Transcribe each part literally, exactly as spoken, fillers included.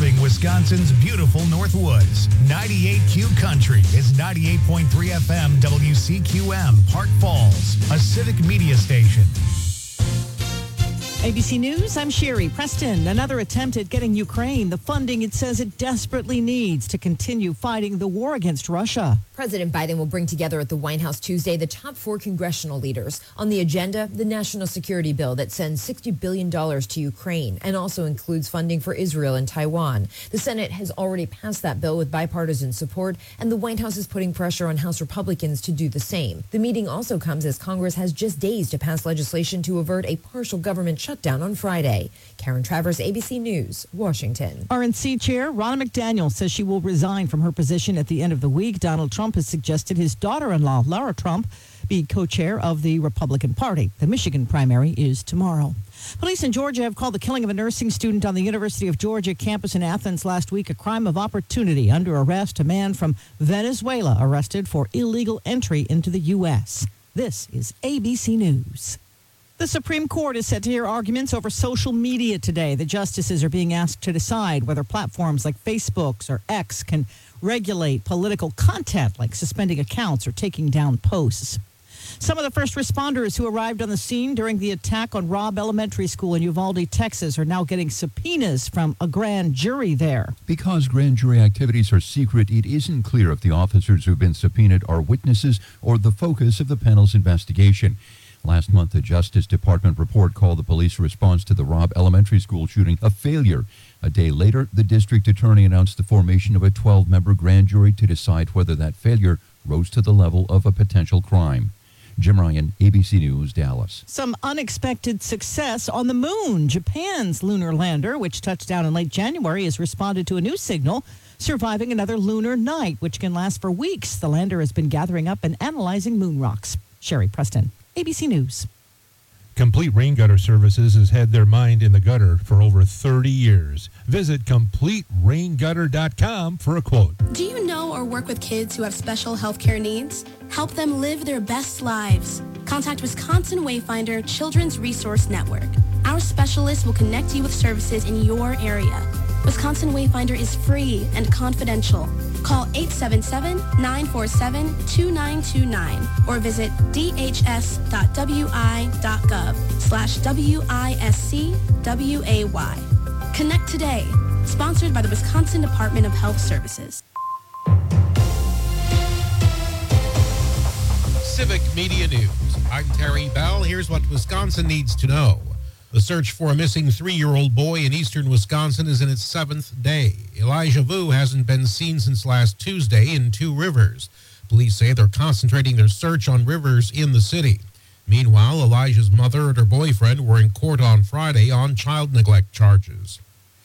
Serving Wisconsin's beautiful Northwoods. ninety-eight Q Country is ninety-eight point three F M W C Q M, Park Falls, a civic media station. A B C News, I'm Sherry Preston. Another attempt at getting Ukraine the funding it says it desperately needs to continue fighting the war against Russia. President Biden will bring together at the White House Tuesday the top four congressional leaders. On the agenda, the national security bill that sends sixty billion dollars to Ukraine and also includes funding for Israel and Taiwan. The Senate has already passed that bill with bipartisan support, and the White House is putting pressure on House Republicans to do the same. The meeting also comes as Congress has just days to pass legislation to avert a partial government shutdown on Friday. Karen Travers, A B C News, Washington. R N C Chair Ronna McDaniel says she will resign from her position at the end of the week. Donald Trump has suggested his daughter-in-law, Lara Trump, be co-chair of the Republican Party. The Michigan primary is tomorrow. Police in Georgia have called the killing of a nursing student on the University of Georgia campus in Athens last week a crime of opportunity. Under arrest, a man from Venezuela arrested for illegal entry into the U S. This is A B C News. The Supreme Court is set to hear arguments over social media today. The justices are being asked to decide whether platforms like Facebook or X can regulate political content, like suspending accounts or taking down posts. Some of the first responders who arrived on the scene during the attack on Robb Elementary School in Uvalde, Texas, are now getting subpoenas from a grand jury there. Because grand jury activities are secret, it isn't clear if the officers who've been subpoenaed are witnesses or the focus of the panel's investigation. Last month, the Justice Department report called the police response to the Robb Elementary School shooting a failure. A day later, the district attorney announced the formation of a twelve-member grand jury to decide whether that failure rose to the level of a potential crime. Jim Ryan, A B C News, Dallas. Some unexpected success on the moon. Japan's lunar lander, which touched down in late January, has responded to a new signal, surviving another lunar night, which can last for weeks. The lander has been gathering up and analyzing moon rocks. Sherry Preston, A B C News. Complete Rain Gutter Services has had their mind in the gutter for over thirty years. Visit complete rain gutter dot com for a quote. Do you know or work with kids who have special health care needs? Help them live their best lives. Contact Wisconsin Wayfinder Children's Resource Network. Our specialists will connect you with services in your area. Wisconsin Wayfinder is free and confidential. Call eight seven seven, nine four seven, two nine two nine or visit d h s dot w i dot gov slash W I S C W A Y. Connect today. Sponsored by the Wisconsin Department of Health Services. Civic Media News. I'm Terry Bell. Here's what Wisconsin needs to know. The search for a missing three-year-old boy in eastern Wisconsin is in its seventh day. Elijah Vu hasn't been seen since last Tuesday in Two Rivers. Police say they're concentrating their search on rivers in the city. Meanwhile, Elijah's mother and her boyfriend were in court on Friday on child neglect charges.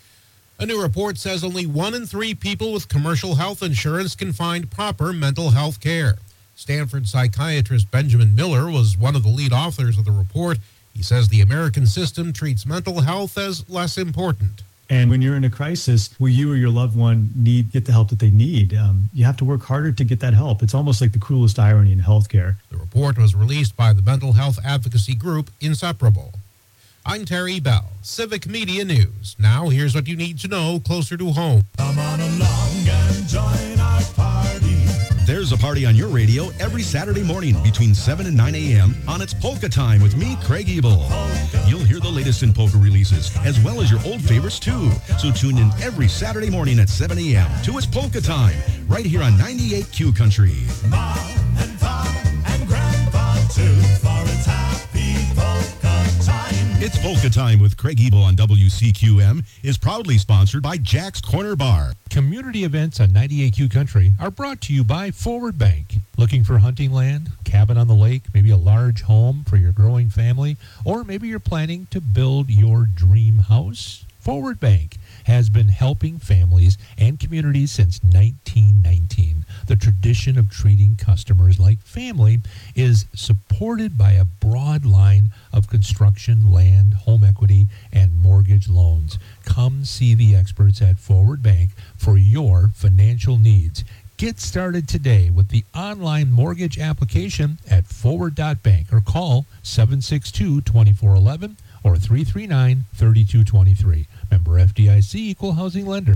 A new report says only one in three people with commercial health insurance can find proper mental health care. Stanford psychiatrist Benjamin Miller was one of the lead authors of the report. He says the American system treats mental health as less important. And when you're in a crisis where you or your loved one need get the help that they need, um, you have to work harder to get that help. It's almost like the cruelest irony in healthcare. The report was released by the mental health advocacy group Inseparable. I'm Terry Bell, Civic Media News. Now here's what you need to know closer to home. Come on along and join our party. There's a party on your radio every Saturday morning between seven and nine a.m. on It's Polka Time with me, Craig Ebel. You'll hear the latest in polka releases, as well as your old favorites, too. So tune in every Saturday morning at seven a.m. to It's Polka Time, right here on ninety-eight Q Country. Mom and Pop and Grandpa, too, for it's happy polka time. It's Polka Time with Craig Ebel on W C Q M is proudly sponsored by Jack's Corner Bar. Community events on ninety-eight Q Country are brought to you by Forward Bank. Looking for hunting land, cabin on the lake, maybe a large home for your growing family, or maybe you're planning to build your dream house? Forward Bank has been helping families and communities since nineteen nineteen. The tradition of treating customers like family is supported by a broad line of construction, land, home equity, and mortgage loans. Come see the experts at Forward Bank for your financial needs. Get started today with the online mortgage application at forward dot bank or call seven six two, two four one one or three three nine, three two two three. Member F D I C, Equal Housing Lender.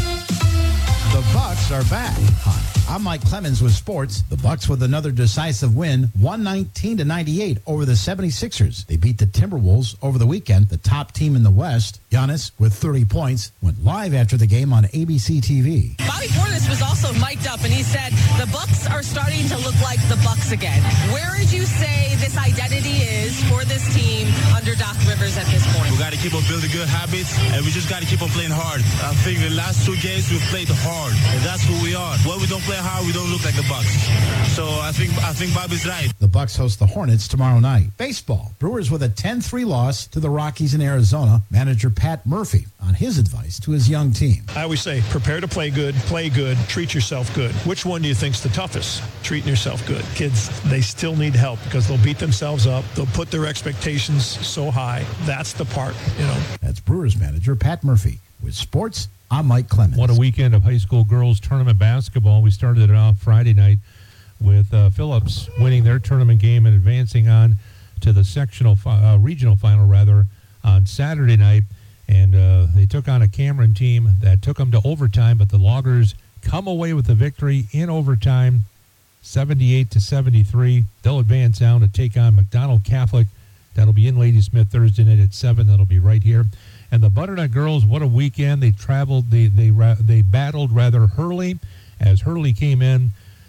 The Bucks are back. Hi, I'm Mike Clemens with sports. The Bucks with another decisive win, one nineteen to ninety-eight over the seventy-sixers. They beat the Timberwolves over the weekend, the top team in the West. Giannis, with thirty points, went live after the game on A B C T V. Bobby Portis was also mic'd up, and he said, the Bucks are starting to look like the Bucks again. Where would you say this identity is for this team under Doc Rivers at this point? We got to keep on building good habits, and we just got to keep on playing hard. I think the last two games we've played hard, and that's who we are. When we don't play hard, we don't look like the Bucks. So I think I think Bobby's right. The Bucks host the Hornets tomorrow night. Baseball. Brewers with a ten three loss to the Rockies in Arizona. Manager Pat Murphy on his advice to his young team. I always say, prepare to play good, play good, treat yourself good. Which one do you think's the toughest? Treating yourself good. Kids, they still need help because they'll beat themselves up. They'll put their expectations so high. That's the part, you know. That's Brewers manager Pat Murphy. With sports, I'm Mike Clemens. What a weekend of high school girls tournament basketball. We started it off Friday night with uh, Phillips winning their tournament game and advancing on to the sectional, uh, regional final, rather, on Saturday night. And uh, they took on a Cameron team that took them to overtime, but the Loggers come away with the victory in overtime, seventy-eight to seventy-three. They'll advance down to take on McDonald Catholic. That'll be in Ladysmith Thursday night at seven. That'll be right here. And the Butternut girls, what a weekend. They traveled, they they they battled, rather, Hurley, as Hurley came in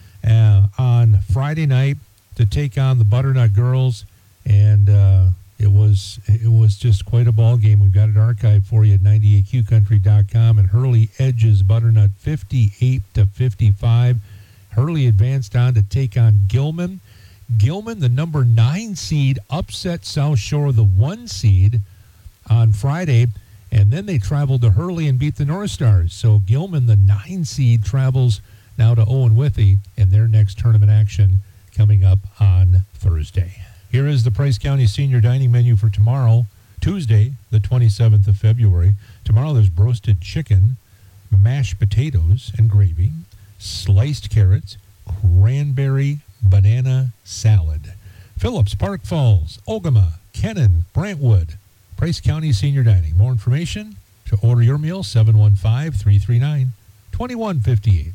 uh, on Friday night to take on the Butternut girls. And uh, it was it was just quite a ball game. We've got it archived for you at ninety-eight Q country dot com. And Hurley edges Butternut fifty-eight to fifty-five. Hurley advanced on to take on Gilman. Gilman, the number nine seed, upset South Shore, the one seed, on Friday, and then they traveled to Hurley and beat the North Stars. So Gilman, the nine seed, travels now to Owen Withy in their next tournament action coming up on Thursday. Here is the Price County Senior Dining menu for tomorrow, Tuesday, the twenty-seventh of February. Tomorrow there's roasted chicken, mashed potatoes and gravy, sliced carrots, cranberry banana salad. Phillips, Park Falls, Ogama, Kennon, Brantwood, Price County Senior Dining. More information to order your meal, seven one five, three three nine, two one five eight.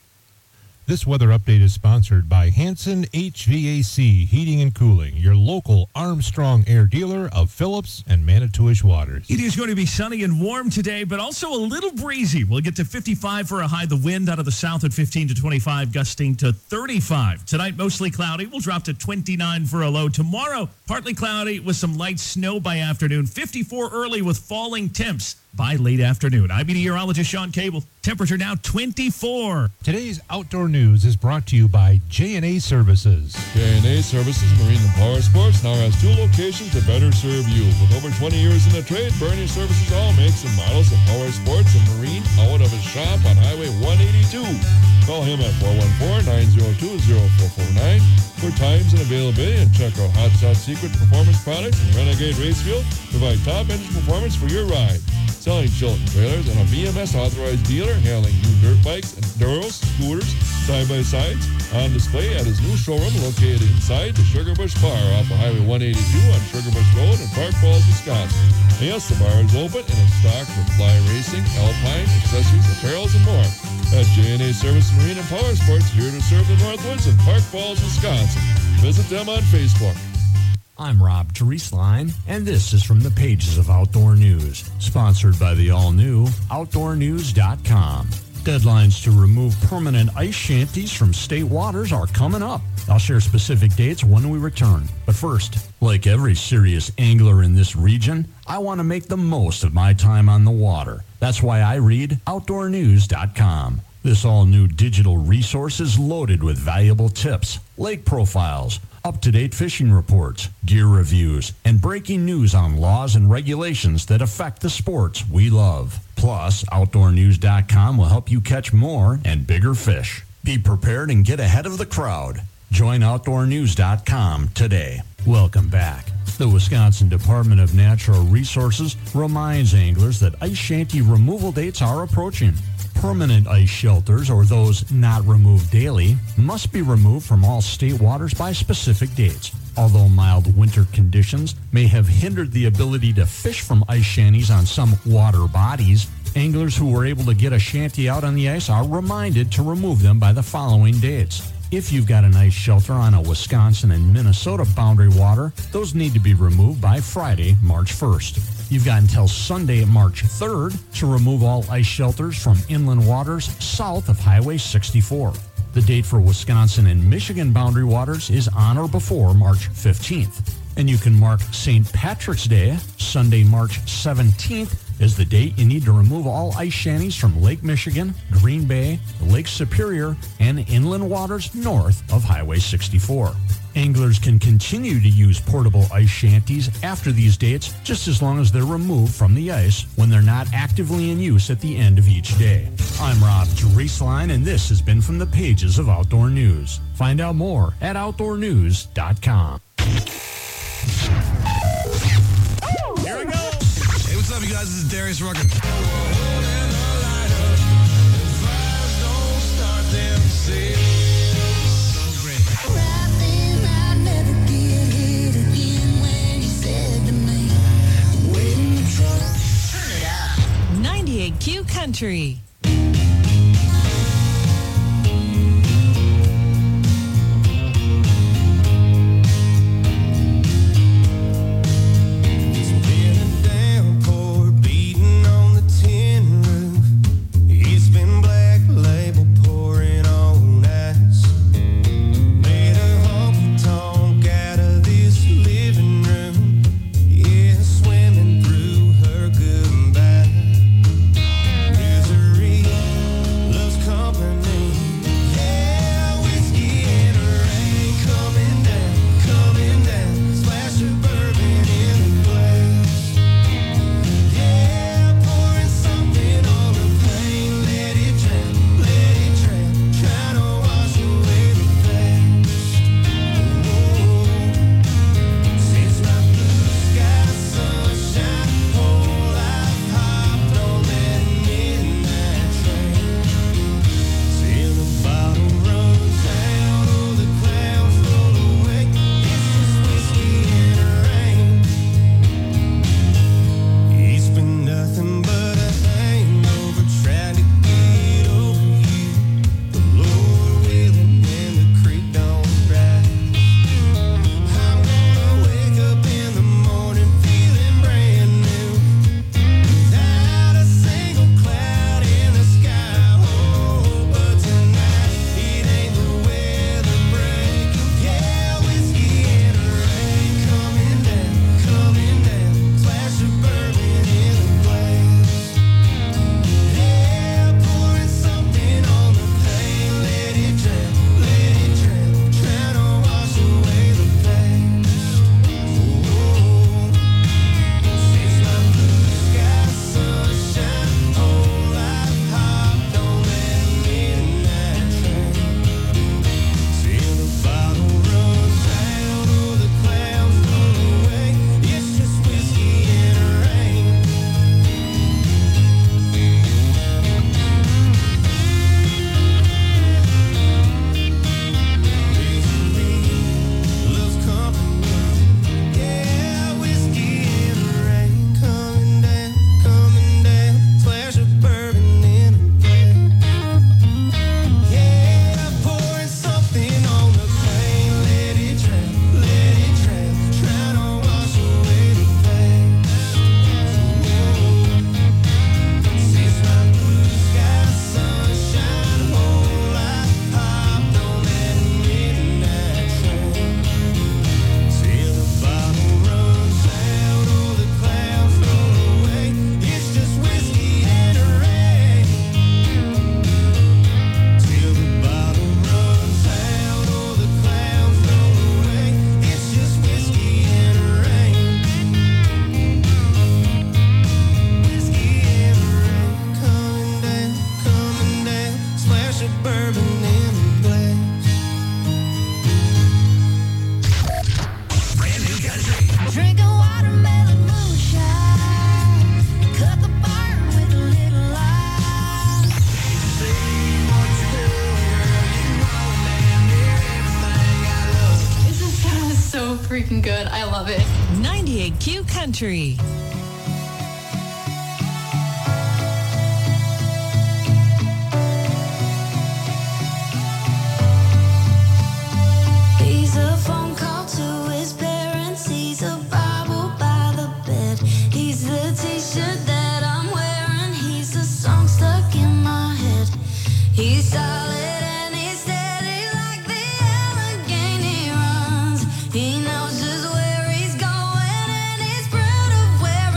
This weather update is sponsored by Hanson H V A C Heating and Cooling, your local Armstrong Air dealer of Phillips and Manitowish waters. It is going to be sunny and warm today, but also a little breezy. We'll get to fifty-five for a high. The wind out of the south at fifteen to twenty-five, gusting to thirty-five. Tonight, mostly cloudy. We'll drop to twenty-nine for a low. Tomorrow, partly cloudy with some light snow by afternoon. fifty-four early with falling temps by late afternoon. I'm meteorologist Sean Cable. Temperature now twenty-four. Today's outdoor news is brought to you by J and A Services. J and A Services Marine and Power Sports now has two locations to better serve you. With over twenty years in the trade, Bernie services all makes and models of power sports and marine out of his shop on Highway one eighty-two. Call him at four one four, nine zero two, zero four four nine for times and availability, and check out Hot Shot Secret Performance Products and Renegade Racefield. Provide top engine performance for your ride. Selling Chilton trailers and a B M S authorized dealer handling new dirt bikes, enduros, scooters, side-by-sides on display at his new showroom located inside the Sugar Bush Bar off of Highway one eighty-two on Sugar Bush Road in Park Falls, Wisconsin. And yes, the bar is open and is stocked with fly racing, alpine, accessories, apparels, and more. At J and A Service Marine and Power Sports, here to serve the Northwoods in Park Falls, Wisconsin. Visit them on Facebook. I'm Rob Drieslein, and this is from the pages of Outdoor News, sponsored by the all-new outdoor news dot com. Deadlines to remove permanent ice shanties from state waters are coming up. I'll share specific dates when we return. But first, like every serious angler in this region, I want to make the most of my time on the water. That's why I read outdoor news dot com. This all-new digital resource is loaded with valuable tips, lake profiles, up-to-date fishing reports, gear reviews, and breaking news on laws and regulations that affect the sports we love. Plus, outdoor news dot com will help you catch more and bigger fish. Be prepared and get ahead of the crowd. Join outdoor news dot com today. Welcome back. The Wisconsin Department of Natural Resources reminds anglers that ice shanty removal dates are approaching. Permanent ice shelters, or those not removed daily, must be removed from all state waters by specific dates. Although mild winter conditions may have hindered the ability to fish from ice shanties on some water bodies, anglers who were able to get a shanty out on the ice are reminded to remove them by the following dates. If you've got an ice shelter on a Wisconsin and Minnesota boundary water, those need to be removed by Friday, March first. You've got until Sunday, March third to remove all ice shelters from inland waters south of Highway sixty-four. The date for Wisconsin and Michigan boundary waters is on or before March fifteenth. And you can mark Saint Patrick's Day, Sunday, March seventeenth, is the date you need to remove all ice shanties from Lake Michigan, Green Bay, Lake Superior, and inland waters north of Highway sixty-four. Anglers can continue to use portable ice shanties after these dates, just as long as they're removed from the ice when they're not actively in use at the end of each day. I'm Rob Drieslein, and this has been From the Pages of Outdoor News. Find out more at outdoor news dot com. Here we go. Hey, what's up, you guys? This is Darius Rucker. ninety-eight Q Country. Swimming through her good and bad. Misery good. I love it. ninety-eight Q Country. He's a phone call to his parents. He's a Bible by the bed. He's the t-shirt that I'm wearing. He's a song stuck in my head. He's solid and he's steady like the Allegheny runs. He knows just where he's going and he's proud of where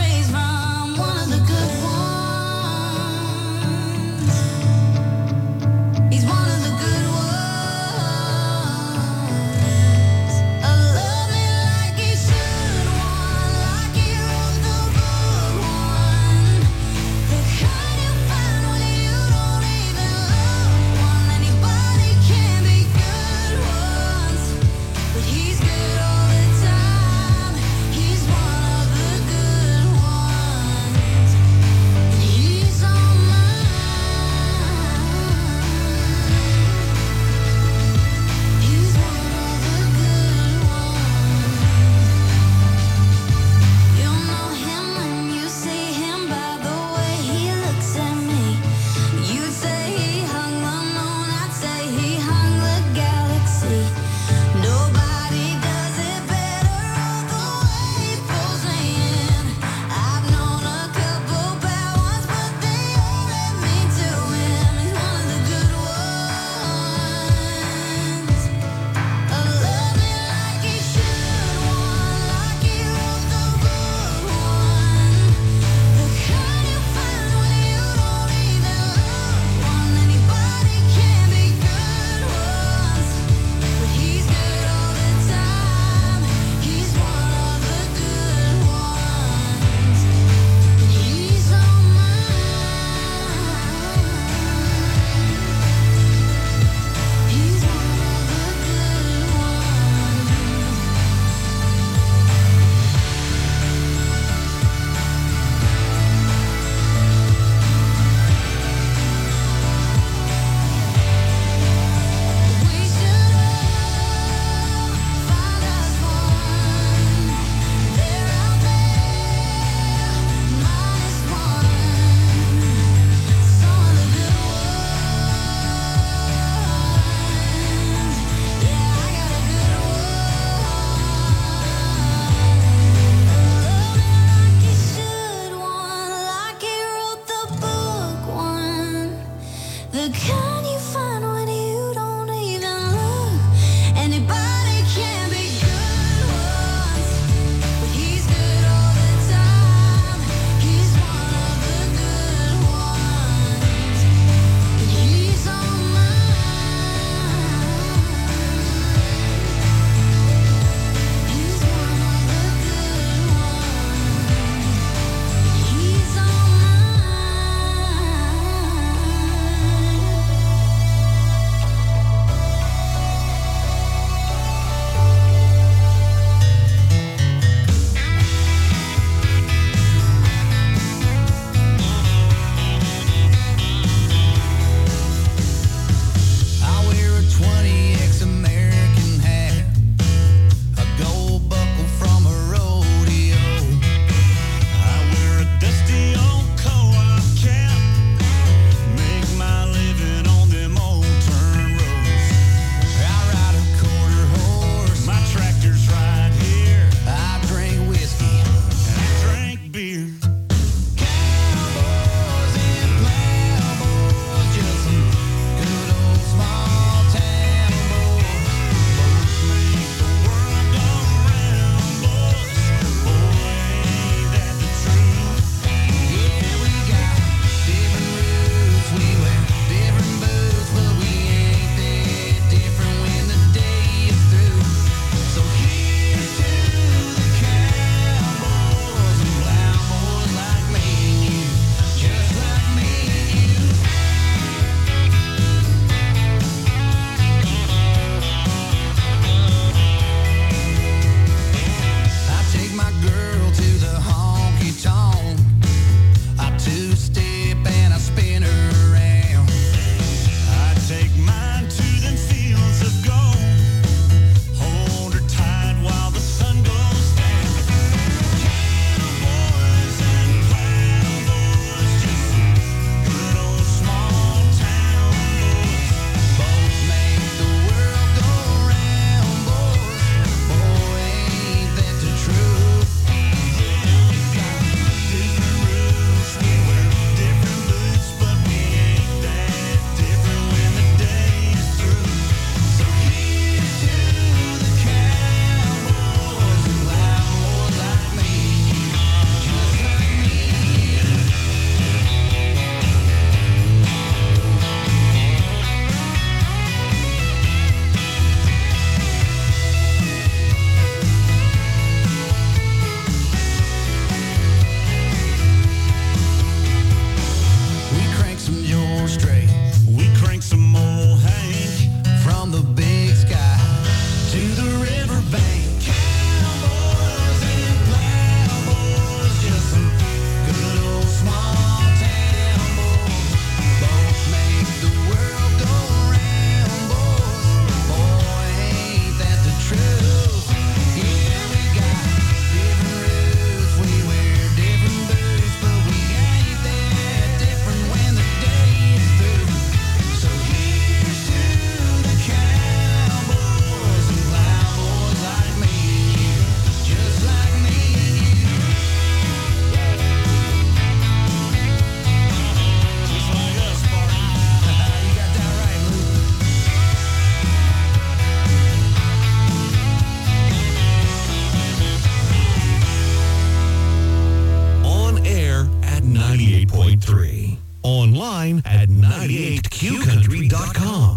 ninety-eight point three. Online at ninety-eight q country dot com.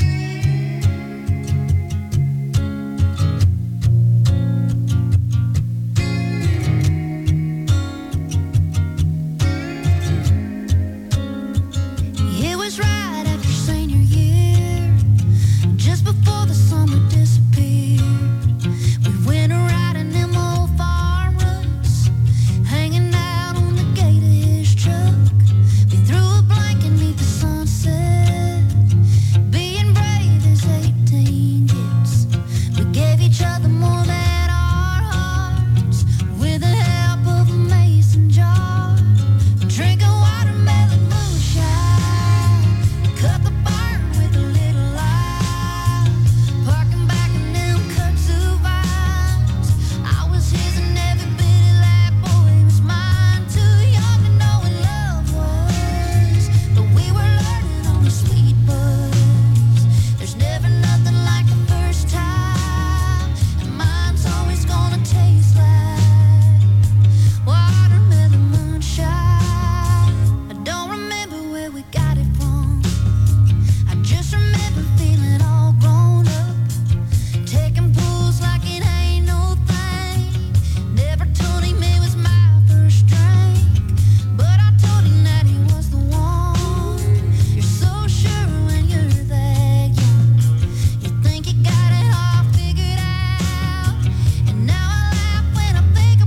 It was right after senior year, just before the summer disappeared. We went around in them old farm ruts, hanging out on the gate of his truck. We threw a blanket beneath the sunset, being brave as eighteen gets. We gave each other more than our hearts, with the help of a mason jar, drinking watermelon moonshine. Cut the barn with a little light, parking back in them kudzu vines. I was his and every bit of that boy was mine. Too young to know what love was, but we were learning on the sweet buzz. There's never nothing like the first time, and mine's always gonna taste like watermelon moonshine. I don't remember where we got it from, I just remember feeling all grown up, taking pulls like it ain't no thing. Never told him it was my first drink, but I told him that he was the one. You're so sure when you're that young, you think you got it all figured out. And now I laugh when I think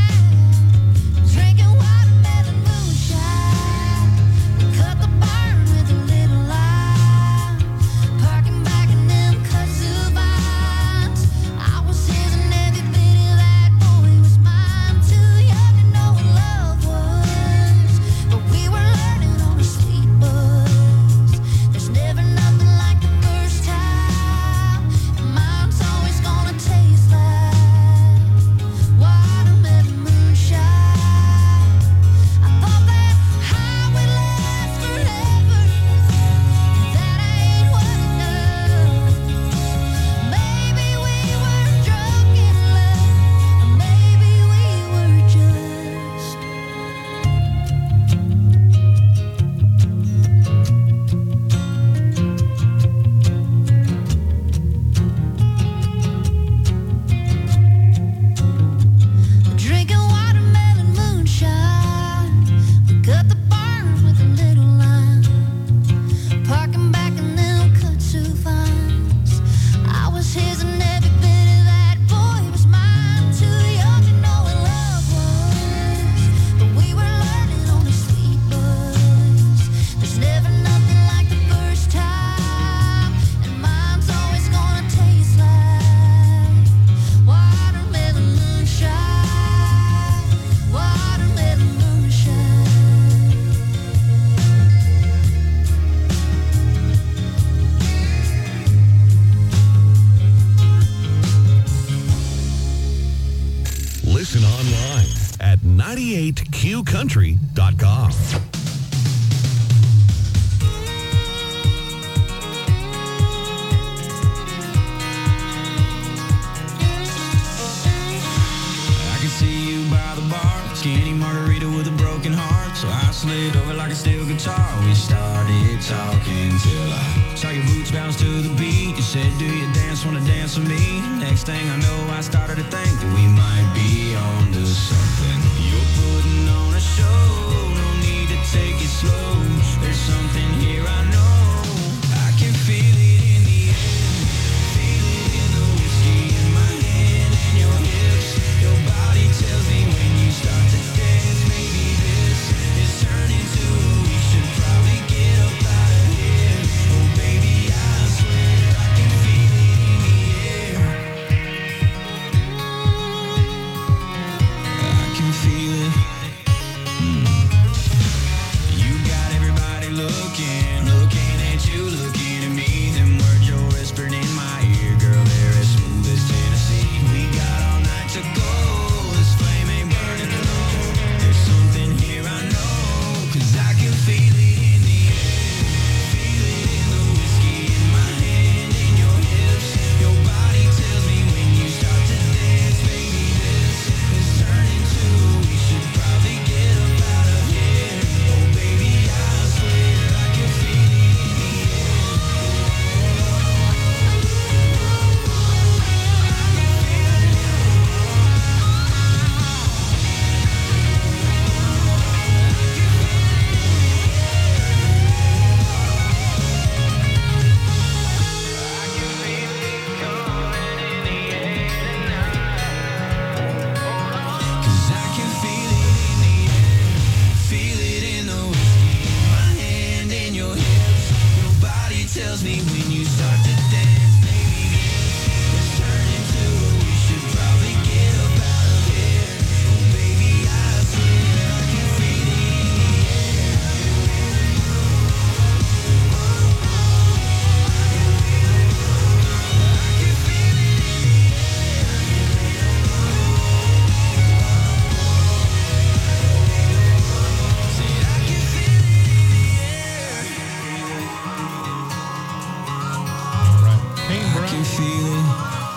about drinking watermelon moonshine. We cut the barn with a little light, parking back in them kudzu vines. I was his and every bit of that boy was mine. Too young to know what love was, but we were learning on a sweet buzz. There's never nothing like the first time, and mine's always gonna taste like watermelon moonshine. I thought that high would last forever, that ain't what it does. Maybe we were drunk in love, or maybe we were just drinking watermelon moonshine. We cut the barn with a little line, parking back in them kudzu vines. I was his and every bit of that boy was mine. Too young to know what love was, but we were learning on a sweet buzz. There's never nothing like the first time, and mine's always gonna taste like watermelon moonshine. Watermelon moonshine. Listen online at ninety-eight q country dot com. I can see you by the bar, skinny margarita with a broken heart. So I slid over like a steel guitar. We started talking till I saw your boots bounce to the beat. You said, do you dance, wanna dance with me? Next thing I know, I started to think that we might be on to something. You're putting on a show, no need to take it slow. There's something here I know. I can feel it in the air, feel it in the whiskey in my hand and your hips. Your body tells me when you start to dance, maybe this is turning to we should probably get up out of here. Oh baby, I swear I can feel it in the air. I can feel it. Mm. You got everybody looking, looking at you, looking at me. Them words you're whispering in my ear, girl, they're as smooth as Tennessee. We got all night to go, this flame ain't burning low. There's something here I know, 'cause I can feel it in the air. Feel it in the whiskey in my hand and your hips. Your body tells me when you start to dance, baby, this is turning to we should probably get up out of here. tells me when you start to dance, baby, let's turn into a we should probably get up out of here. Oh, baby, I swear I can feel it in the air. I can feel it in the Said I can feel it in the air. All right. Kane Brown. I can feel it.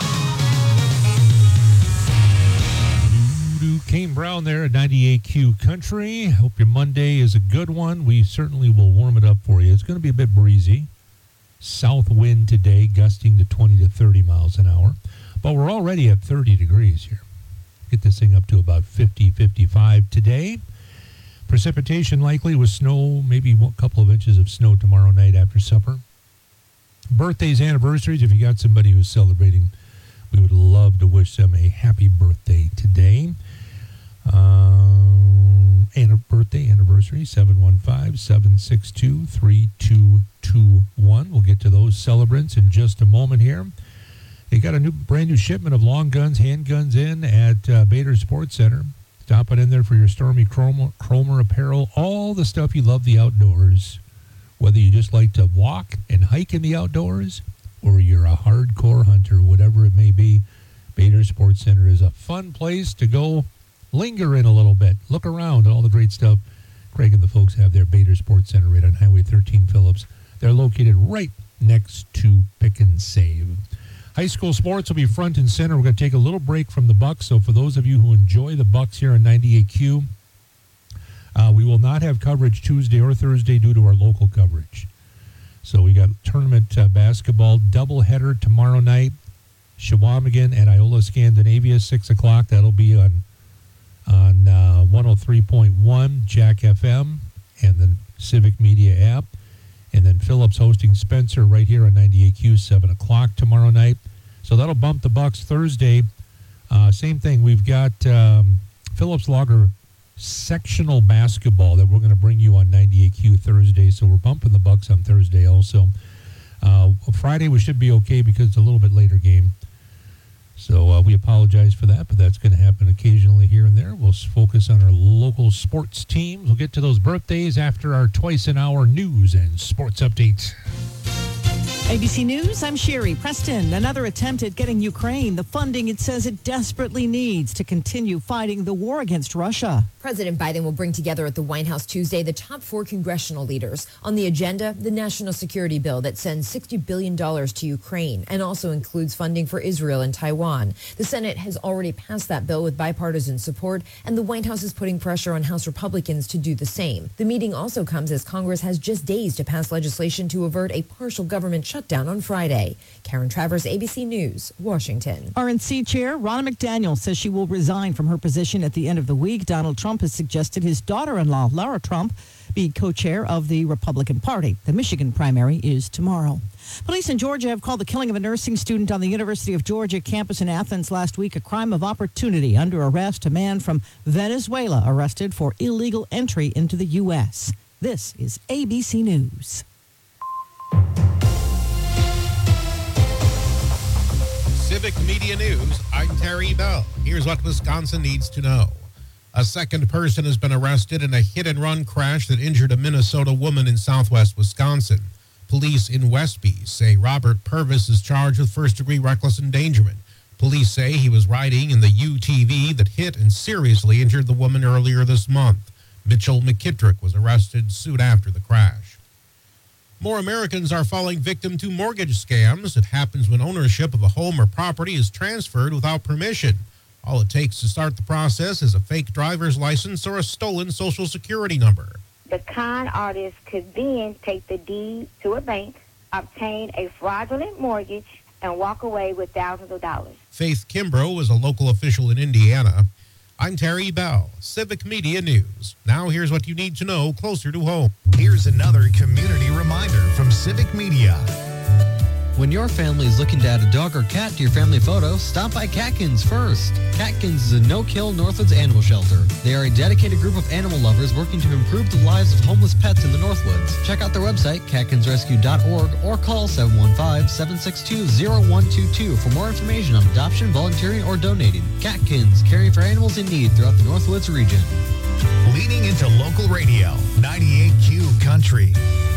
Do Kane Brown there at ninety-eight Q Country. Hope your Monday is a good one. We certainly will warm it up for you. It's going to be a bit breezy. South wind today, gusting to twenty to thirty miles an hour. But we're already at thirty degrees here. Get this thing up to about fifty, fifty-five today. Precipitation likely with snow, maybe a couple of inches of snow tomorrow night after supper. Birthdays, anniversaries, if you got somebody who's celebrating, we would love to wish them a happy birthday today. Um, and a birthday anniversary, seven one five, seven six two, three two two one. We'll get to those celebrants in just a moment here. They got a new, brand new shipment of long guns, handguns in at uh, Bader Sports Center. Stop it in there for your Stormy Cromer, Cromer apparel, all the stuff you love the outdoors. Whether you just like to walk and hike in the outdoors or you're a hardcore hunter, whatever it may be, Bader Sports Center is a fun place to go linger in a little bit. Look around at all the great stuff Craig and the folks have there. Bader Sports Center right on Highway thirteen Phillips. They're located right next to Pick and Save. High school sports will be front and center. We're going to take a little break from the Bucks. So for those of you who enjoy the Bucks here on ninety-eight Q, uh, we will not have coverage Tuesday or Thursday due to our local coverage. So we got tournament uh, basketball doubleheader tomorrow night. Shawamigan and Iola Scandinavia, six o'clock. That'll be on on uh, one oh three point one Jack F M and the Civic Media app. And then Phillips hosting Spencer right here on ninety-eight Q, seven o'clock tomorrow night. So that'll bump the Bucks Thursday. Uh, same thing. We've got um, Phillips Lager sectional basketball that we're going to bring you on ninety-eight Q Thursday. So we're bumping the Bucks on Thursday also. Uh, Friday we should be okay because it's a little bit later game. So uh, we apologize for that, but that's going to happen occasionally here and there. We'll focus on our local sports teams. We'll get to those birthdays after our twice-an-hour news and sports updates. A B C News, I'm Sherry Preston. Another attempt at getting Ukraine the funding it says it desperately needs to continue fighting the war against Russia. President Biden will bring together at the White House Tuesday the top four congressional leaders. On the agenda, the national security bill that sends sixty billion dollars to Ukraine and also includes funding for Israel and Taiwan. The Senate has already passed that bill with bipartisan support, and the White House is putting pressure on House Republicans to do the same. The meeting also comes as Congress has just days to pass legislation to avert a partial government shutdown on Friday. Karen Travers, A B C News, Washington. R N C Chair Ronna McDaniel says she will resign from her position at the end of the week. Donald Trump has suggested his daughter-in-law, Lara Trump, be co-chair of the Republican Party. The Michigan primary is tomorrow. Police in Georgia have called the killing of a nursing student on the University of Georgia campus in Athens last week a crime of opportunity. Under arrest, a man from Venezuela arrested for illegal entry into the U S. This is A B C News. Civic Media News, I'm Terry Bell. Here's what Wisconsin needs to know. A second person has been arrested in a hit-and-run crash that injured a Minnesota woman in southwest Wisconsin. Police in Westby say Robert Purvis is charged with first-degree reckless endangerment. Police say he was riding in the U T V that hit and seriously injured the woman earlier this month. Mitchell McKittrick was arrested soon after the crash. More Americans are falling victim to mortgage scams. It happens when ownership of a home or property is transferred without permission. All it takes to start the process is a fake driver's license or a stolen Social Security number. The con artist could then take the deed to a bank, obtain a fraudulent mortgage, and walk away with thousands of dollars. Faith Kimbrough is a local official in Indiana. I'm Terry Bell, Civic Media News. Now here's what you need to know closer to home. Here's another community reminder from Civic Media. When your family is looking to add a dog or cat to your family photo, stop by Catkins first. Catkins is a no-kill Northwoods animal shelter. They are a dedicated group of animal lovers working to improve the lives of homeless pets in the Northwoods. Check out their website, catkins rescue dot org, or call seven one five, seven six two, zero one two two for more information on adoption, volunteering, or donating. Catkins, caring for animals in need throughout the Northwoods region. Leading into local radio, ninety-eight Q Country.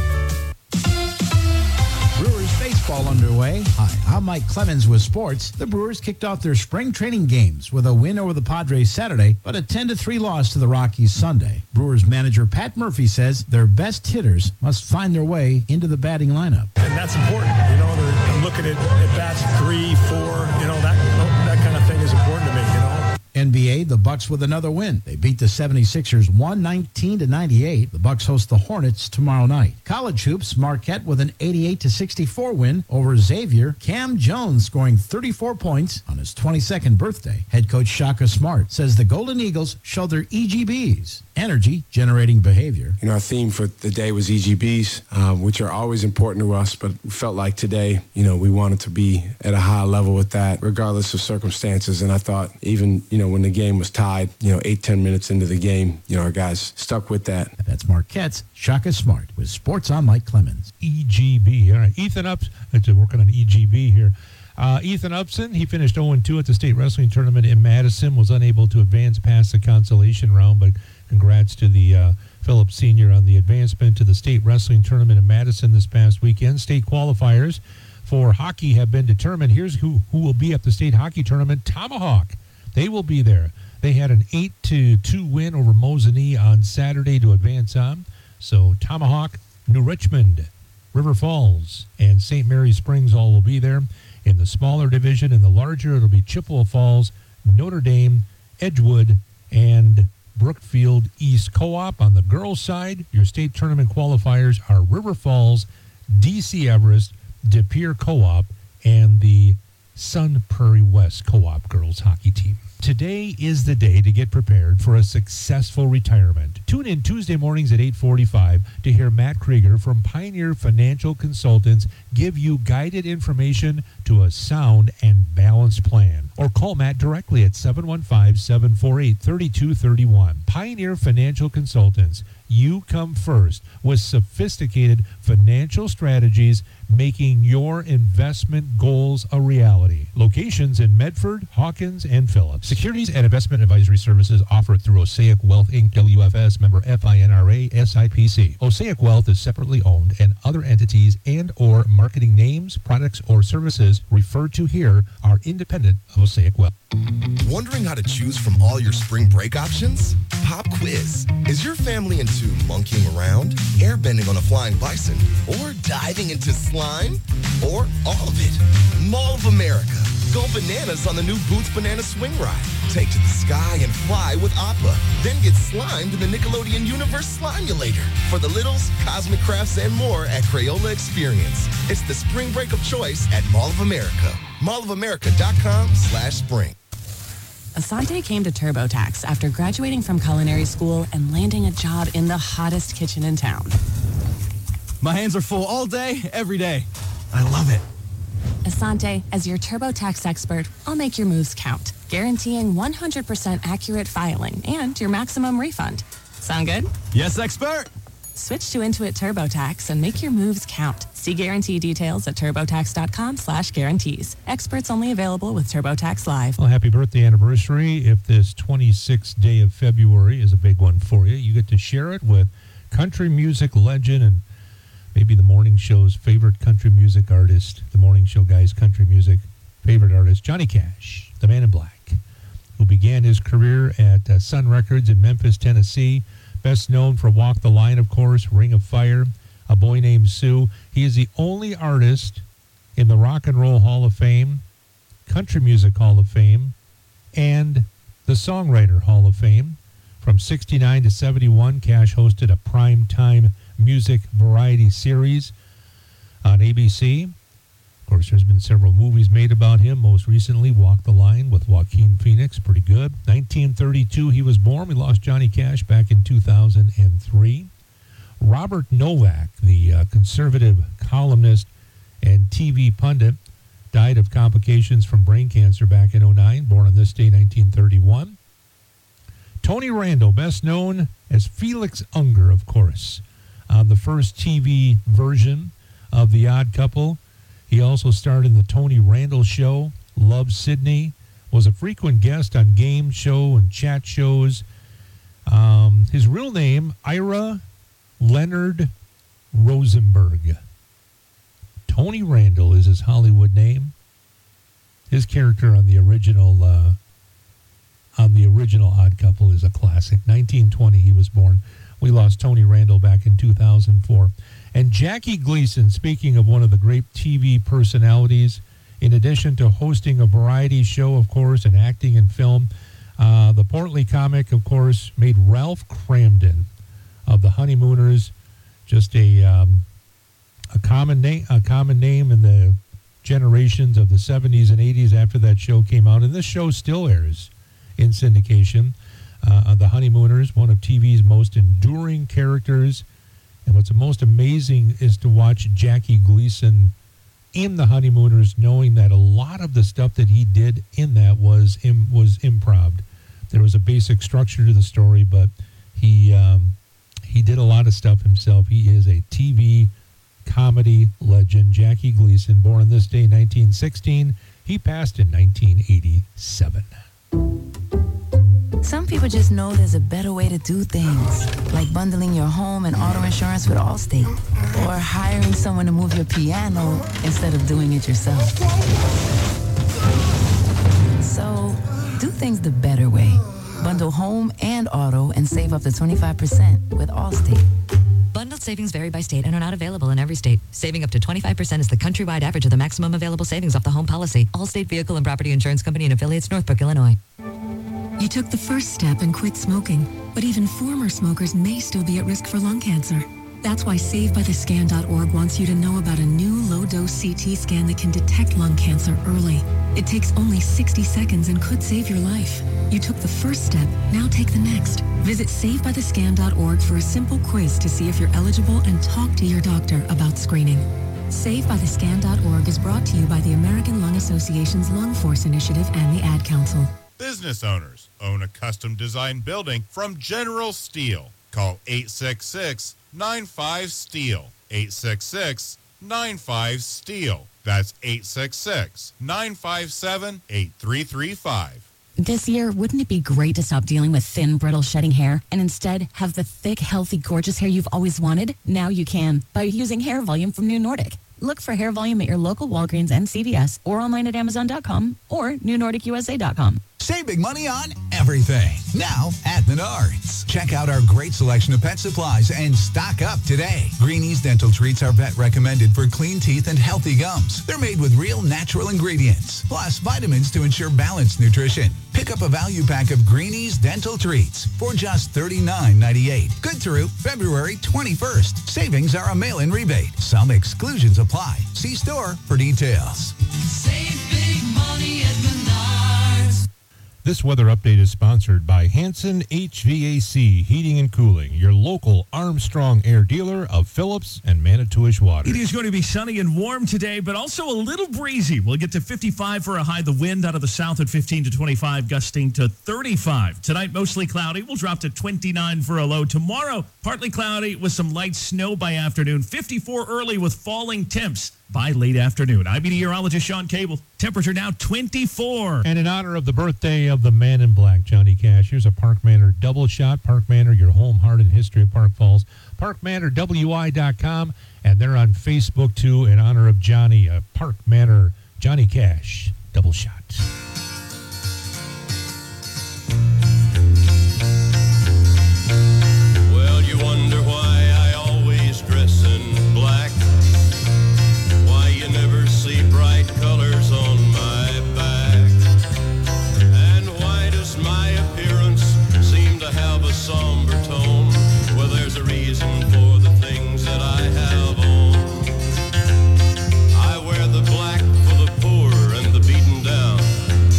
Brewers baseball underway. Hi, I'm Mike Clemens with sports. The Brewers kicked off their spring training games with a win over the Padres Saturday, but a ten to three loss to the Rockies Sunday. Brewers manager Pat Murphy says their best hitters must find their way into the batting lineup. And that's important. You know, I'm looking at, at bats three, four, you know, that, that kind of thing is important to me, you know. N B A, the Bucks with another win. They beat the seventy-sixers one nineteen to ninety-eight. The Bucks host the Hornets tomorrow night. College hoops, Marquette with an eighty-eight to sixty-four win over Xavier. Cam Jones scoring thirty-four points on his twenty-second birthday. Head coach Shaka Smart says the Golden Eagles showed their E G Bs, energy generating behavior. You know, our theme for the day was E G Bs, uh, which are always important to us, but we felt like today, you know, we wanted to be at a high level with that, regardless of circumstances. And I thought even, you know, when the game was tied, you know, eight, ten minutes into the game, you know, our guys stuck with that. That's Marquette's Shaka Smart with Sports on Mike Clemens. E G B. All right, Ethan Ups, it's working on E G B here. Uh, Ethan Upson, he finished oh and two at the state wrestling tournament in Madison, was unable to advance past the consolation round, but congrats to the uh, Phillips Senior on the advancement to the state wrestling tournament in Madison this past weekend. State qualifiers for hockey have been determined. Here's who, who will be at the state hockey tournament. Tomahawk. They will be there. They had an eight to two win over Mosinee on Saturday to advance on. So Tomahawk, New Richmond, River Falls, and Saint Mary Springs all will be there. In the smaller division, in the larger, it'll be Chippewa Falls, Notre Dame, Edgewood, and Brookfield East Co-op. On the girls' side, your state tournament qualifiers are River Falls, D C Everest, De Pere Co-op, and the Sun Prairie West Co-op girls hockey team. Today is the day to get prepared for a successful retirement. Tune in Tuesday mornings at eight forty-five to hear Matt Krieger from Pioneer Financial Consultants give you guided information to a sound and balanced plan. Or call Matt directly at seven one five, seven four eight, three two three one. Pioneer Financial Consultants. You come first with sophisticated financial strategies, making your investment goals a reality. Locations in Medford, Hawkins, and Phillips. Securities and investment advisory services offered through Osaic Wealth Incorporated, W F S, member FINRA, S I P C. Osaic Wealth is separately owned, and other entities and or marketing names, products, or services referred to here are independent of Osaic Wealth. Wondering how to choose from all your spring break options? Pop quiz. Is your family into monkeying around, airbending on a flying bison, or diving into slime? Or all of it? Mall of America. Go bananas on the new Boots Banana Swing Ride. Take to the sky and fly with Appa. Then get slimed in the Nickelodeon Universe Slimulator. For the littles, Cosmic Crafts, and more at Crayola Experience. It's the spring break of choice at Mall of America. mall of america dot com slash spring. Asante came to TurboTax after graduating from culinary school and landing a job in the hottest kitchen in town. My hands are full all day, every day. I love it. Asante, as your TurboTax expert, I'll make your moves count, guaranteeing one hundred percent accurate filing and your maximum refund. Sound good? Yes, expert. Switch to Intuit TurboTax and make your moves count. See guarantee details at turbotax.com slash guarantees. Experts only available with TurboTax Live. Well, happy birthday anniversary. If this twenty-sixth day of February is a big one for you, you get to share it with country music legend and maybe the morning show's favorite country music artist, the morning show guy's country music favorite artist, Johnny Cash, the Man in Black, who began his career at uh, Sun Records in Memphis, Tennessee. Best known for Walk the Line, of course, Ring of Fire, A Boy Named Sue. He is the only artist in the Rock and Roll Hall of Fame, Country Music Hall of Fame, and the Songwriter Hall of Fame. From sixty-nine to seventy-one, Cash hosted a primetime music variety series on A B C. Of course, there's been several movies made about him. Most recently, Walk the Line with Joaquin Phoenix. Pretty good. nineteen thirty-two, he was born. We lost Johnny Cash back in two thousand three. Robert Novak, the uh, conservative columnist and T V pundit. Died of complications from brain cancer back in oh nine, born on this day, nineteen thirty-one. Tony Randall, best known as Felix Unger, of course, on the first T V version of The Odd Couple. He also starred in The Tony Randall Show, Love Sydney, was a frequent guest on game show and chat shows. Um, his real name, Ira Leonard Rosenberg. Tony Randall is his Hollywood name. His character on the original uh, on the original Odd Couple is a classic. nineteen twenty he was born. We lost Tony Randall back in two thousand four. And Jackie Gleason, speaking of one of the great T V personalities, in addition to hosting a variety show, of course, and acting in film, uh, the portly comic, of course, made Ralph Cramden of the Honeymooners just a um, a common name, a common name in the generations of the seventies and eighties after that show came out. And this show still airs in syndication. Uh, the Honeymooners, one of T V's most enduring characters. And what's most amazing is to watch Jackie Gleason in The Honeymooners, knowing that a lot of the stuff that he did in that was Im- was improv. There was a basic structure to the story, but he um, he did a lot of stuff himself. He is a T V comedy legend. Jackie Gleason, born this day, nineteen sixteen. He passed in nineteen eighty-seven. Some people just know there's a better way to do things, like bundling your home and auto insurance with Allstate, or hiring someone to move your piano instead of doing it yourself. So, do things the better way. Bundle home and auto and save up to twenty-five percent with Allstate. Bundled savings vary by state and are not available in every state. Saving up to twenty-five percent is the countrywide average of the maximum available savings off the home policy. Allstate Vehicle and Property Insurance Company and affiliates, Northbrook, Illinois. You took the first step and quit smoking, but even former smokers may still be at risk for lung cancer. That's why Save By The Scan dot org wants you to know about a new low-dose C T scan that can detect lung cancer early. It takes only sixty seconds and could save your life. You took the first step, now take the next. Visit Save By The Scan dot org for a simple quiz to see if you're eligible and talk to your doctor about screening. Save By The Scan dot org is brought to you by the American Lung Association's Lung Force Initiative and the Ad Council. Business owners own a custom-designed building from General Steel. Call eight six six, nine five, S T E E L. eight six six, nine five, S T E E L. That's eight six six, nine five seven, eight three three five. This year, wouldn't it be great to stop dealing with thin, brittle, shedding hair and instead have the thick, healthy, gorgeous hair you've always wanted? Now you can by using Hair Volume from New Nordic. Look for Hair Volume at your local Walgreens and C V S or online at Amazon dot com or New Nordic U S A dot com. Save big money on everything. Now at Menards. Check out our great selection of pet supplies and stock up today. Greenie's Dental Treats are vet recommended for clean teeth and healthy gums. They're made with real natural ingredients, plus vitamins to ensure balanced nutrition. Pick up a value pack of Greenie's Dental Treats for just thirty-nine ninety-eight. Good through February twenty-first. Savings are a mail-in rebate. Some exclusions apply. See store for details. Save big money at Menards. This weather update is sponsored by Hanson H V A C Heating and Cooling, your local Armstrong Air dealer of Phillips and Manitowish Water. It is going to be sunny and warm today, but also a little breezy. We'll get to fifty-five for a high. The wind out of the south at fifteen to twenty-five, gusting to thirty-five. Tonight, mostly cloudy. We'll drop to twenty-nine for a low. Tomorrow, partly cloudy with some light snow by afternoon. fifty-four early with falling temps by late afternoon. I'm meteorologist Sean Cable. Temperature now twenty-four. And in honor of the birthday of the man in black, Johnny Cash, here's a Park Manor double shot. Park Manor, your home, heart, and history of Park Falls. Park Manor W I dot com, and they're on Facebook, too, in honor of Johnny, a Park Manor Johnny Cash double shot. Well, you wonder why I always dress in black. Why you never see bright colors on my back. And why does my appearance seem to have a somber tone? Well, there's a reason for the things that I have on. I wear the black for the poor and the beaten down.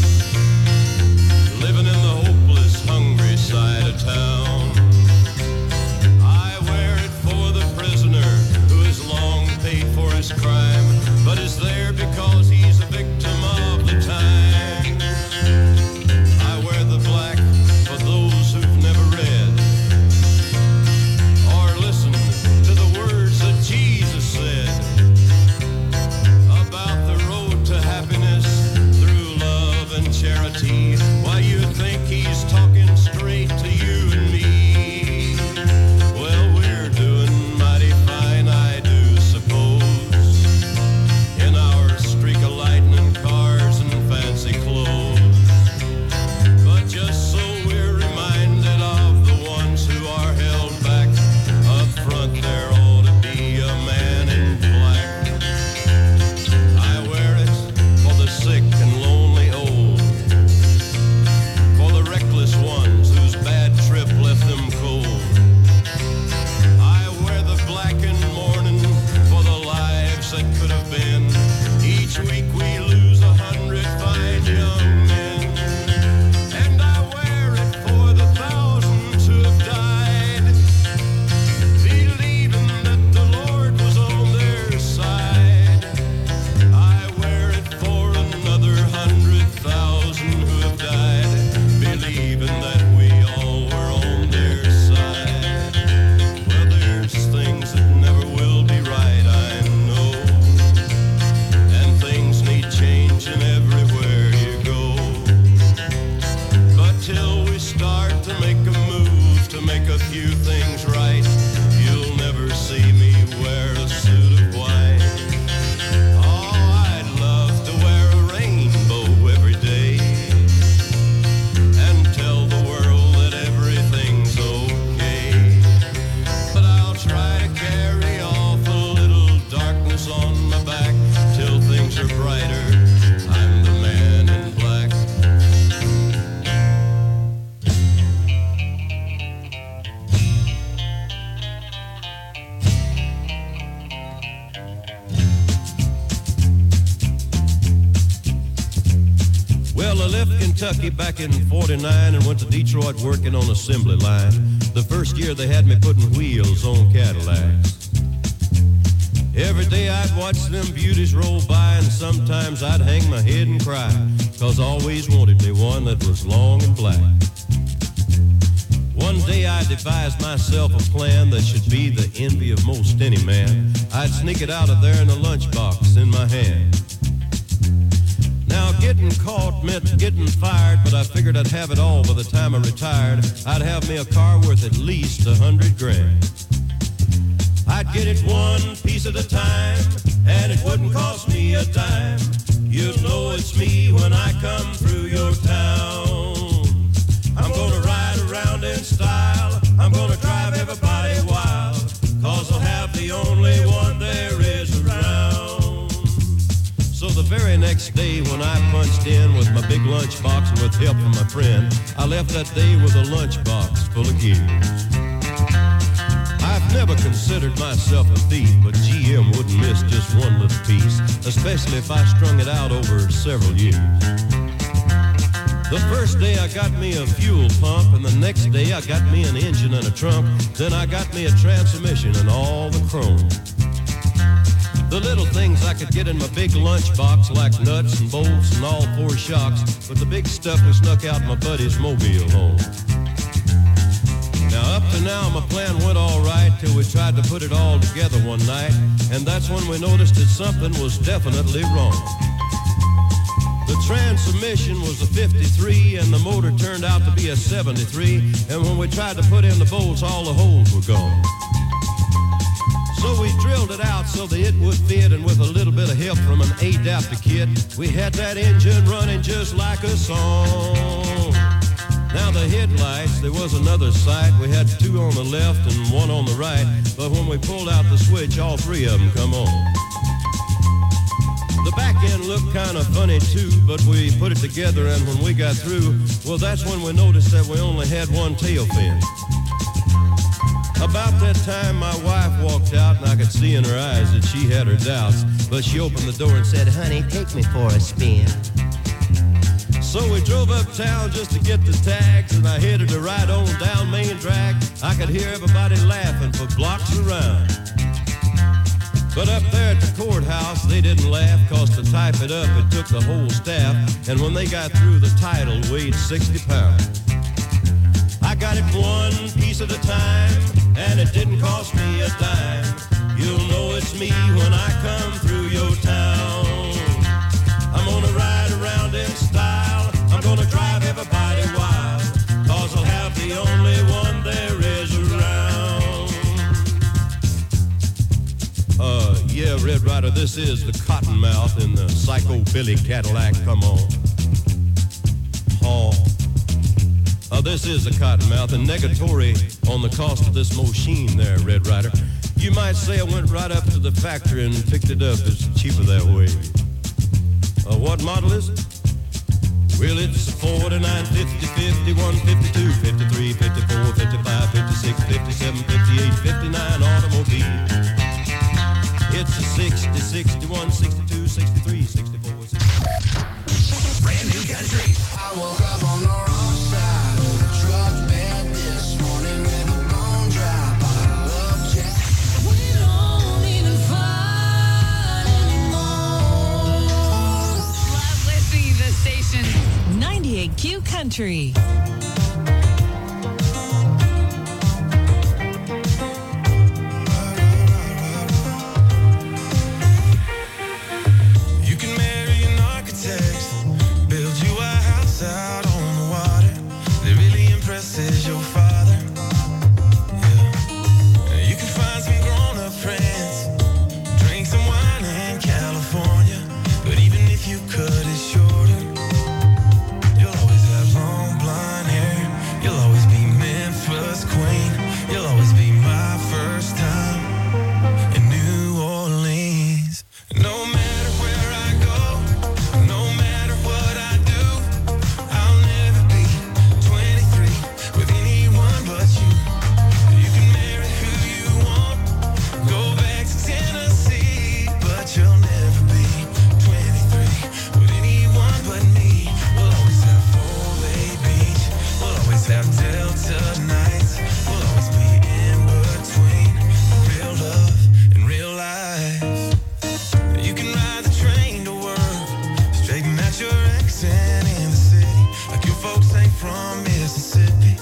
Kentucky back in forty-nine and went to Detroit working on assembly line. The first year they had me putting wheels on Cadillacs. Every day I'd watch them beauties roll by, and sometimes I'd hang my head and cry, 'cause I always wanted me one that was long and black. One day I devised myself a plan that should be the envy of most any man. I'd sneak it out of there in a lunchbox in my hand. Now getting caught meant getting fired, but I figured I'd have it all by the time I retired. I'd have me a car worth at least a hundred grand. I'd get it one piece at a time, and it wouldn't cost me a dime. You'd know it's me when I come through your town. I'm gonna ride around in style, I'm gonna drive everybody wild, 'cause I'll have the only one there is around. So the very next day when I punched in with my big lunchbox and with help from my friend, I left that day with a lunchbox full of gears. I've never considered myself a thief, but G M wouldn't miss just one little piece, especially if I strung it out over several years. The first day I got me a fuel pump, and the next day I got me an engine and a trunk. Then I got me a transmission and all the chrome. The little things I could get in my big lunchbox, like nuts and bolts and all four shocks, but the big stuff we snuck out my buddy's mobile home. Now up to now my plan went all right till we tried to put it all together one night, and that's when we noticed that something was definitely wrong. The transmission was a fifty-three and the motor turned out to be a seventy-three, and when we tried to put in the bolts, all the holes were gone. So we drilled it out so that it would fit, and with a little bit of help from an adapter kit, we had that engine running just like a song. Now the headlights, there was another sight. We had two on the left and one on the right, but when we pulled out the switch, all three of them come on. The back end looked kind of funny too, but we put it together, and when we got through, well, that's when we noticed that we only had one tail fin. About that time, my wife walked out, and I could see in her eyes that she had her doubts, but she opened the door and said, "Honey, take me for a spin." So we drove uptown just to get the tags, and I headed to ride on down Main Drag. I could hear everybody laughing for blocks around. But up there at the courthouse, they didn't laugh, 'cause to type it up, it took the whole staff, and when they got through, the title weighed sixty pounds. I got it one piece at a time, and it didn't cost me a dime. You'll know it's me when I come through your town. I'm gonna ride around in style, I'm gonna drive everybody wild, 'cause I'll have the only one there is around. Uh, yeah, Red Ryder, this is the Cottonmouth in the Psycho Billy Cadillac, come on. Oh. Uh, this is the Cottonmouth, and negatory on the cost of this machine there, Red Ryder. You might say I went right up to the factory and picked it up. It's cheaper that way. Uh, what model is it? Well, it's forty-nine, fifty, fifty-one, fifty-two, fifty-three, fifty-four, fifty-five, fifty-six, fifty-seven, fifty-eight, fifty-nine automobile. It's a sixty, sixty-one, sixty-two, sixty-three, sixty-four, sixty-five. Brand new country. I woke up on the wrong side of the truck bed this morning with a bone dry bottle of Jack. We don't even fight anymore. Love listening to the station. ninety-eight Q Country. Out on the water that really impresses your father. Yeah. You can find some grown-up friends, drink some wine in California, but even if you cut it shorter, you'll always have long blonde always have Delta nights. We'll always be in between real love and real life. You can ride the train to work, straighten out your accent in the city, like your folks ain't from Mississippi.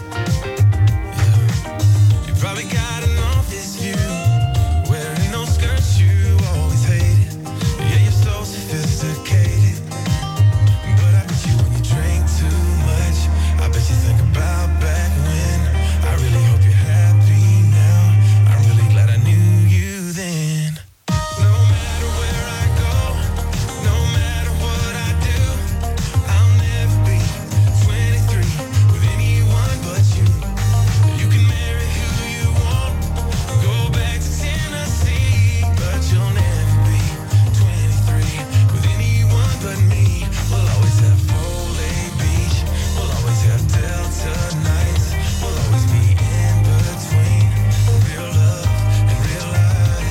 Yeah. You probably got an office view, wearing those skirts you always hated. Yeah, you're so sophisticated. But I bet you when you drink too much, I bet you think about back when. I really hope you're happy now. I'm really glad I knew you then. No matter where I go, no matter what I do, I'll never be twenty-three with anyone but you. You can marry who you want, go back to Tennessee, but you'll never be twenty-three with anyone but me. We'll always have Foley Beach, we'll always have Delta nights, we'll always be in between real love and real life.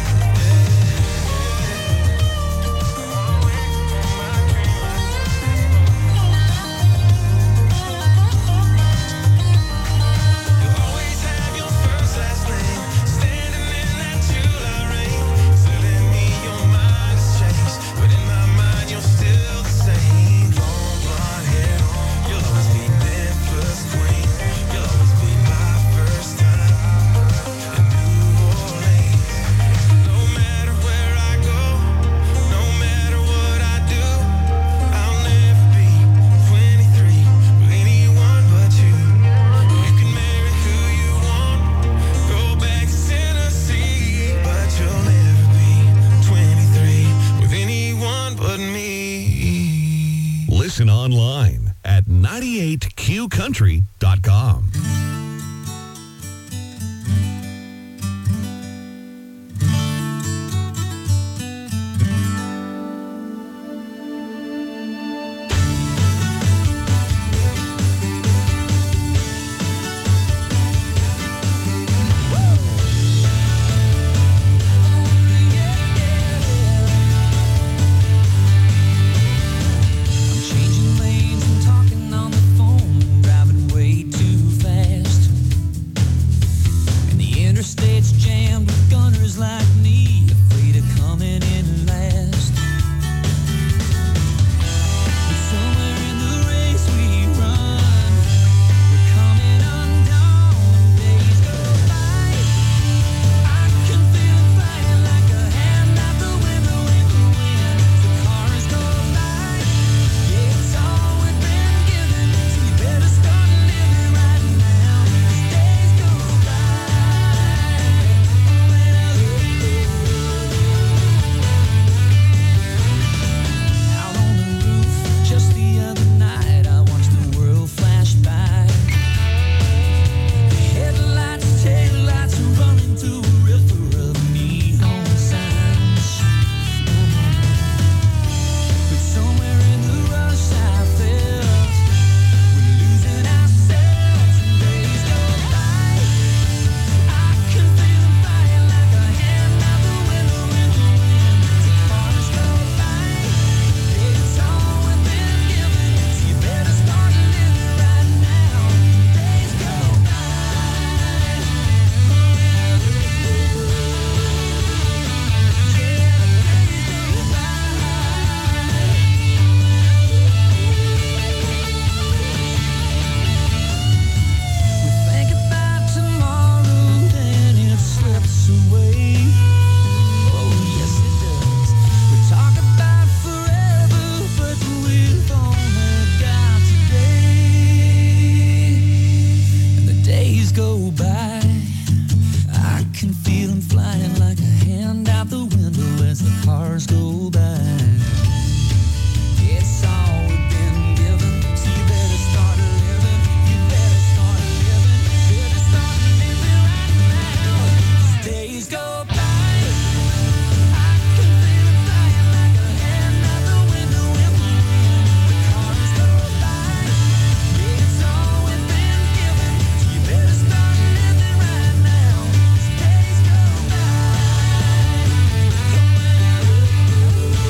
You'll always have your first last name, standing in that July rain, telling me your mind has changed, but in my mind you're still the same. Long blonde hair, you'll always be Memphis queen, you'll always be my first time in New Orleans. No matter where I go, no matter what I do, I'll never be twenty-three with anyone but you. You can marry who you want, go back to Tennessee, but you'll never be twenty-three with anyone but me. Listen online at ninety-eight q country dot com. I'm changing lanes and talking on the phone, driving way too fast. And the interstate's jammed with gunners like me, afraid of coming in last. But somewhere in the race we run, we're coming undone when days go by. I can feel it flying like a hand out the window in the wind. The cars go by. Yeah, it's all we've been given, so you better start living right now. 'Cause days go by. Out on the roof, just the other night, I watched the world flash by. The headlights, taillights are running through a river of neon signs. But somewhere in the rush I felt we're losing ourselves and days go by. I can feel them flying like a hand out the window in the wind. The cars go by. It's all we've been given, so you better start living right now. Days go by. We think about tomorrow and it slips away. Oh, yes, it does. We talk about forever, but we've only got today. And the days go by. I can feel them flying like a hand out the window as the cars go by. It's all we've been given, so you better start living. You better start living. Better start living right now. 'Cause days go by. I can feel it flying like a hand out the window in the wind. The cars go by. It's all we've been given, so you better start living right now. 'Cause days go by.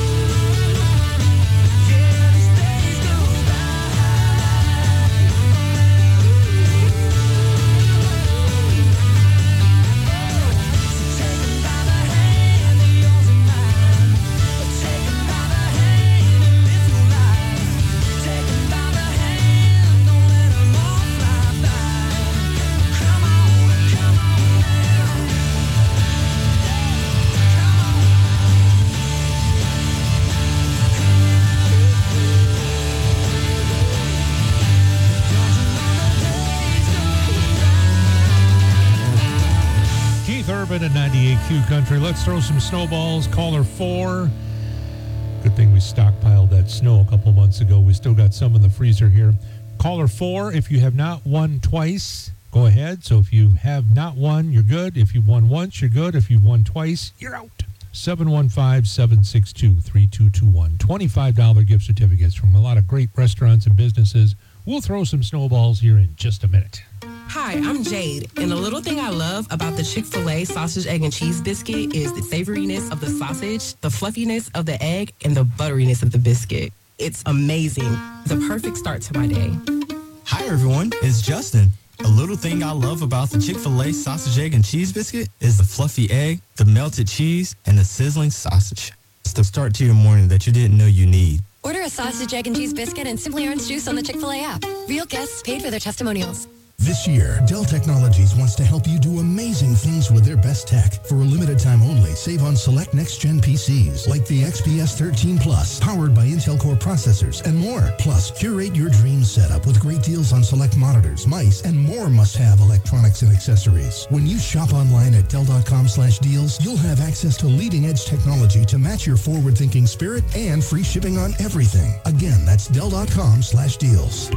Country. Let's throw some snowballs. Caller four. Good thing we stockpiled that snow a couple months ago. We still got some in the freezer here. Caller four, if you have not won twice, go ahead. So if you have not won, you're good. If you've won once, you're good. If you've won twice, you're out. seven one five, seven six two, three two two one. twenty-five dollars gift certificates from a lot of great restaurants and businesses. We'll throw some snowballs here in just a minute. Hi, I'm Jade, and the little thing I love about the Chick-fil-A sausage, egg, and cheese biscuit is the savoriness of the sausage, the fluffiness of the egg, and the butteriness of the biscuit. It's amazing. The perfect start to my day. Hi, everyone. It's Justin. A little thing I love about the Chick-fil-A sausage, egg, and cheese biscuit is the fluffy egg, the melted cheese, and the sizzling sausage. It's the start to your morning that you didn't know you need. Order a sausage, egg, and cheese biscuit and Simply Orange juice on the Chick-fil-A app. Real guests paid for their testimonials. This year, Dell Technologies wants to help you do amazing things with their best tech. For a limited time only, save on select next-gen P Cs like the X P S thirteen Plus, powered by Intel Core processors, and more. Plus, curate your dream setup with great deals on select monitors, mice, and more must-have electronics and accessories. When you shop online at Dell.com slash deals, you'll have access to leading-edge technology to match your forward-thinking spirit and free shipping on everything. Again, that's Dell.com slash deals.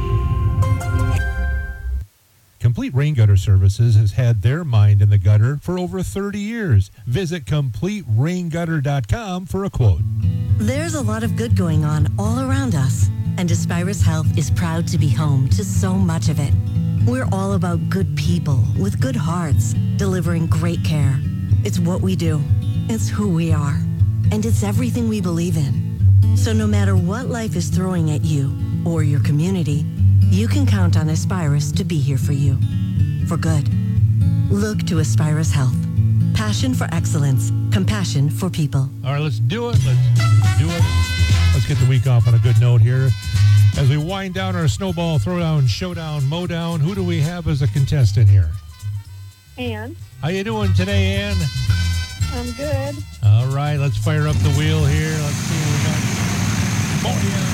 Complete Rain Gutter Services has had their mind in the gutter for over thirty years. Visit complete rain gutter dot com for a quote. There's a lot of good going on all around us, and Aspirus Health is proud to be home to so much of it. We're all about good people with good hearts, delivering great care. It's what we do. It's who we are. And it's everything we believe in. So no matter what life is throwing at you or your community, you can count on Aspirus to be here for you. For good. Look to Aspirus Health. Passion for excellence. Compassion for people. All right, let's do it. Let's do it. Let's get the week off on a good note here. As we wind down our snowball throwdown, showdown, mowdown, who do we have as a contestant here? Ann. How you doing today, Ann? I'm good. All right, let's fire up the wheel here. Let's see what we got. Oh, yeah.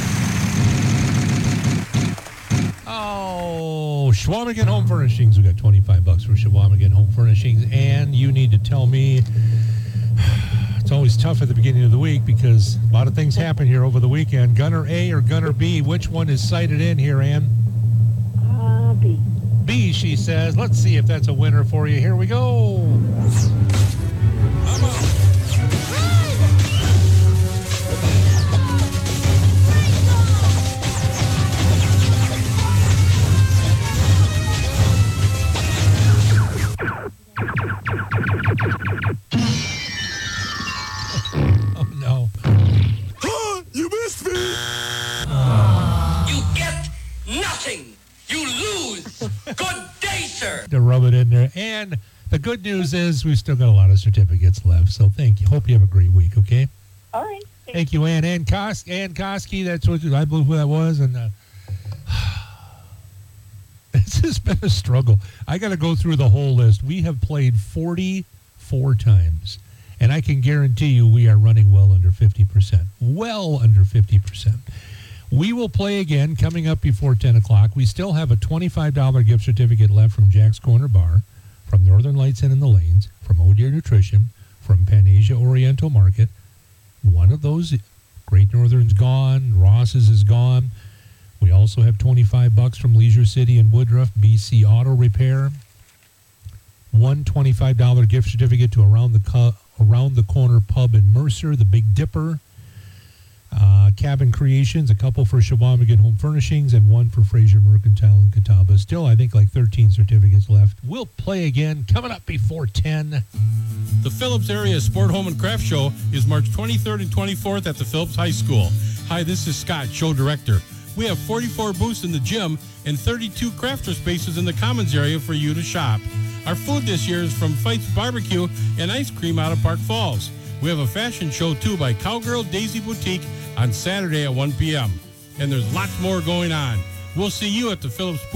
Oh, Shawamigan Home Furnishings. We got twenty-five bucks for Shawamigan Home Furnishings. And you need to tell me, it's always tough at the beginning of the week because a lot of things happen here over the weekend. Gunner A or Gunner B? Which one is cited in here, Ann? Uh, B. B, she says. Let's see if that's a winner for you. Here we go. Come on. Oh, no. You missed me! You get nothing! You lose! Good day, sir! To rub it in there. And the good news is we've still got a lot of certificates left. So thank you. Hope you have a great week, okay? All right. Thank, thank you, Ann. Ann, Kos- Ann Koski, that's what I believe who that was. And uh, this has been a struggle. I got to go through the whole list. We have played forty-four times. And I can guarantee you we are running well under fifty percent. Well under fifty percent. We will play again coming up before ten o'clock. We still have a twenty-five dollars gift certificate left from Jack's Corner Bar, from Northern Lights Inn in the Lanes, from Oh Dear Nutrition, from Panasia Oriental Market. One of those, Great Northern's gone. Ross's is gone. We also have twenty-five bucks from Leisure City in Woodruff, B C Auto Repair. One twenty-five dollars gift certificate to Around the Co- Around the Corner Pub in Mercer, the Big Dipper. Uh, Cabin Creations, a couple for Shawamigan Home Furnishings, and one for Fraser Mercantile in Catawba. Still, I think, like thirteen certificates left. We'll play again coming up before ten. The Phillips Area Sport Home and Craft Show is March twenty-third and twenty-fourth at the Phillips High School. Hi, this is Scott, show director. We have forty-four booths in the gym and thirty-two crafter spaces in the commons area for you to shop. Our food this year is from Fight's Barbecue and Ice Cream out of Park Falls. We have a fashion show, too, by Cowgirl Daisy Boutique on Saturday at one p.m. And there's lots more going on. We'll see you at the Phillips